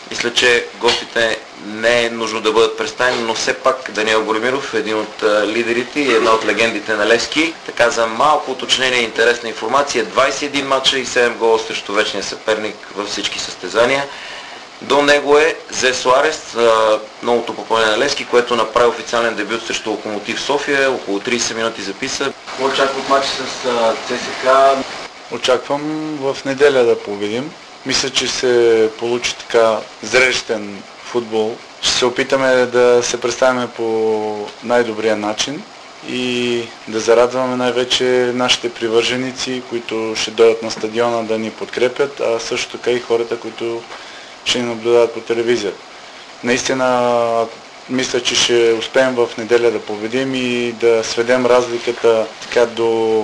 Мисля, че гостите не е нужно да бъдат представени, но все пак Даниел Боримиров е един от лидерите и една от легендите на Левски. Така за малко уточнение и интересна информация, 21 мача и 7 гола срещу вечния съперник във всички състезания. До него е Зе Суарес, новото попълнение на Левски, което направи официален дебют срещу Локомотив София, около 30 минути записа. Какво очаква от матча с ЦСК? Очаквам в неделя да победим. Мисля, че се получи така зрелищен футбол. Ще се опитаме да се представим по най-добрия начин и да зарадваме най-вече нашите привърженици, които ще дойдат на стадиона да ни подкрепят, а също така и хората, които ще ни наблюдават по телевизията. Наистина мисля, че ще успеем в неделя да победим и да сведем разликата така до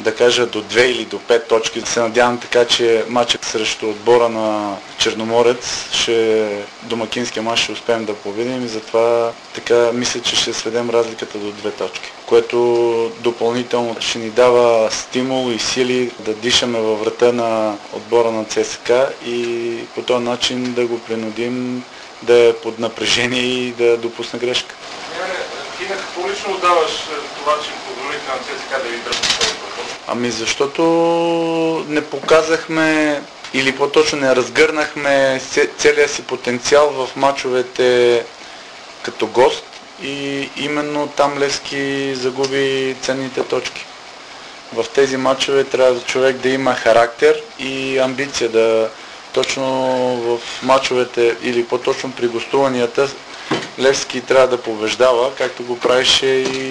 2 или до 5 точки. Се надявам така, че матчът срещу отбора на Черноморец, домакинския мач ще успеем да победим и затова така мисля, че ще сведем разликата до 2 точки, което допълнително ще ни дава стимул и сили да дишаме във врата на отбора на ЦСКА и по този начин да го принудим да е под напрежение и да допусне грешка. Ти на какво лично отдаваш това, че позволите на ЦСКА да ви дръпне този въпрос? Ами защото не показахме или по-точно не разгърнахме целия си потенциал в мачовете като гост и именно там Левски загуби ценните точки. В тези мачове трябва човек да има характер и амбиция да точно в мачовете или по-точно при гостуванията Левски трябва да побеждава, както го правеше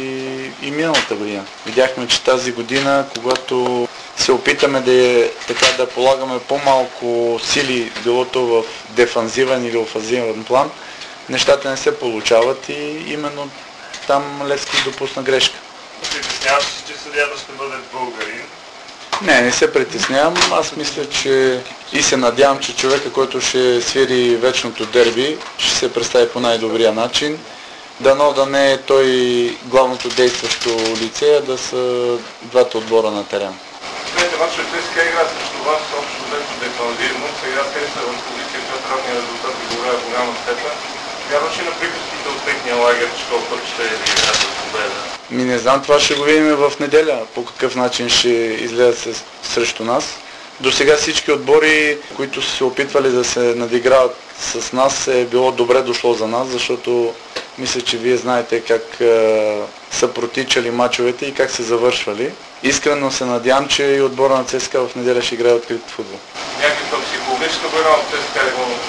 и миналата година. Видяхме, че тази година, когато се опитаме да полагаме по-малко сили, било то в дефанзивен или офанзивен план, нещата не се получават и именно там Левски допусна грешка. Притесняваш се, че съдията ще бъде българин? Не се притеснявам. Аз мисля, че и се надявам, че човека, който ще свири вечното дерби, ще се представи по най-добрия начин. Дано да не е той главното действащо лице, а да са двата отбора на терен. Следните матчове ЦСКА игра срещу вас общо взето дефанзивно. Сега те са в позиция, която равния резултат ви говоря в голяма степен. Вярваш ли на приказките от техния лагер, че този път ще игра с победа? Не знам, това ще го видим в неделя, по какъв начин ще излезат срещу нас. До сега всички отбори, които са се опитвали да се надиграват с нас, е било добре дошло за нас, защото мисля, че вие знаете как са протичали мачовете и как са завършвали. Искрено се надявам, че и отбора на ЦСКА в неделя ще играе открит футбол. Някаква психологическа война от ЦСКА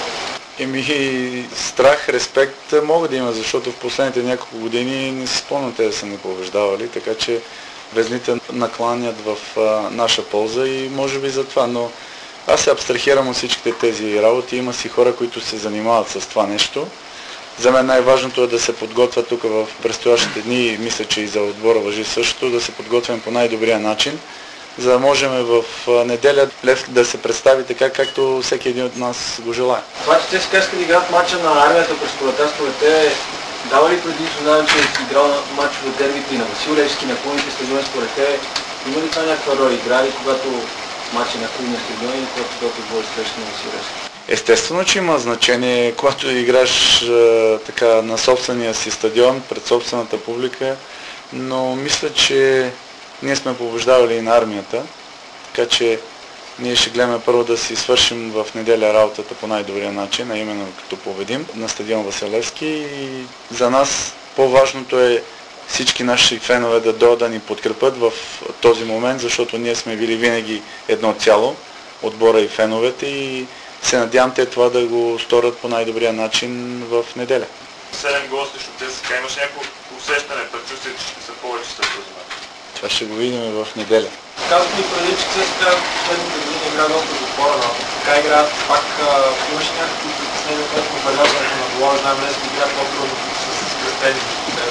страх, респект могат да има, защото в последните няколко години не си спомням те да са ни побеждавали, така че везните накланят в наша полза и може би за това, но аз се абстрахирам от всичките тези работи, има си хора, които се занимават с това нещо. За мен най-важното е да се подготвя тук в предстоящите дни и мисля, че и за отбора важи също, да се подготвим по най-добрия начин, за да можем в неделя Левски да се представи така, както всеки един от нас го желая. Това, че ЦСКА иска да играят матча на армията през пролетта, според те, дава ли предимство, знаем, че е играл матчове дербите и на Васил Левски, на клубните стадиони, според те, има ли това някаква роля? Игра ли когато матчи на клубния стадион или когато отбор срещу на Васил Левски? Естествено, че има значение, когато играш така на собствения си стадион, пред собствената публика, но мисля, че ние сме побеждавали и на армията, така че ние ще гледаме първо да си свършим в неделя работата по най-добрия начин, а именно като победим на стадион Васил Левски. И за нас по-важното е всички наши фенове да дойдат да ни подкрепят в този момент, защото ние сме били винаги едно цяло, отбора и феновете, и се надявам те това да го сторят по най-добрия начин в неделя. 7 гола срещу ЦСКА, имаш някакво усещане, предчувствие, че ще са повече след този мач? Това ще го видим в неделя. Казах ми преди, че ЦСКА последните години игра доста затвора, но така играят пак имаше някакви притеснения, което побелязването на гола, знаем Левски игра по-трудно с скръстени.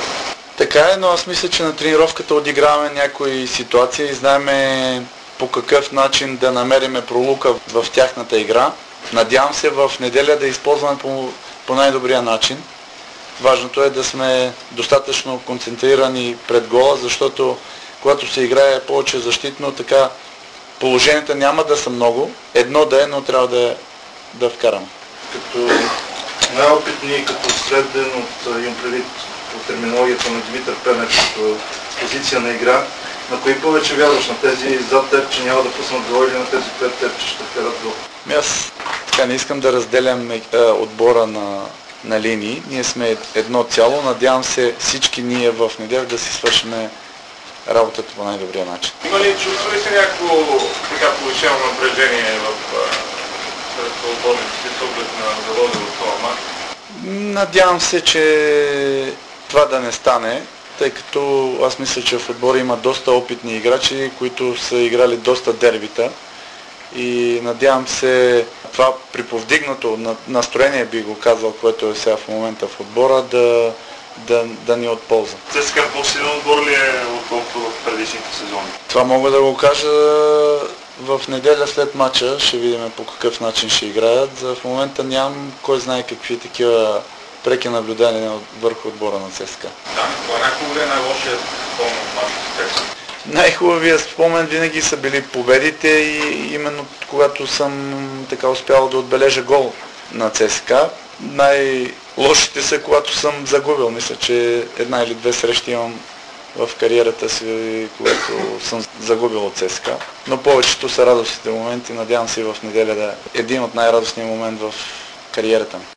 Така е, но аз мисля, че на тренировката одиграваме някои ситуации и знаем по какъв начин да намериме пролука в тяхната игра. Надявам се в неделя да използваме по най-добрия начин. Важното е да сме достатъчно концентрирани пред гола, защото когато се играе повече защитно, така положенията няма да са много. Едно да е, но трябва да вкараме. като най-опитни, като среден имам предвид по терминологията на Димитър Пенев като позиция на игра. На кои повече вярваш? На тези зад теб, че няма да пуснат гол, или на тези пред теб, че ще вкарат гол? Аз така не искам да разделям отбора на линии. Ние сме едно цяло. Надявам се всички ние в неделя да си свършим работата по най-добрия начин. Има ли, чувства ли се някакво така повишено напрежение сред отборниците с оглед на завода от това мач? Надявам се, че това да не стане, тъй като аз мисля, че в отбора има доста опитни играчи, които са играли доста дербита. И надявам се това при повдигнато настроение, би го казал, което е сега в момента в отбора, да ни е от полза. ЦСКА по-силен отбор ли е, отколкото в предишните сезони? Това мога да го кажа в неделя след матча. Ще видим по какъв начин ще играят. В момента нямам кой знае какви такива преки наблюдения върху отбора на ЦСКА. Да, това някога е най-лошият спомен от матча с ЦСКА. Най-хубавият спомен винаги са били победите и именно когато съм така успял да отбележа гол на ЦСКА. Най-лошите са, когато съм загубил. Мисля, че една или две срещи имам в кариерата си, когато съм загубил от ЦСКА. Но повечето са радостните моменти. Надявам се и в неделя да е един от най-радостния момент в кариерата ми.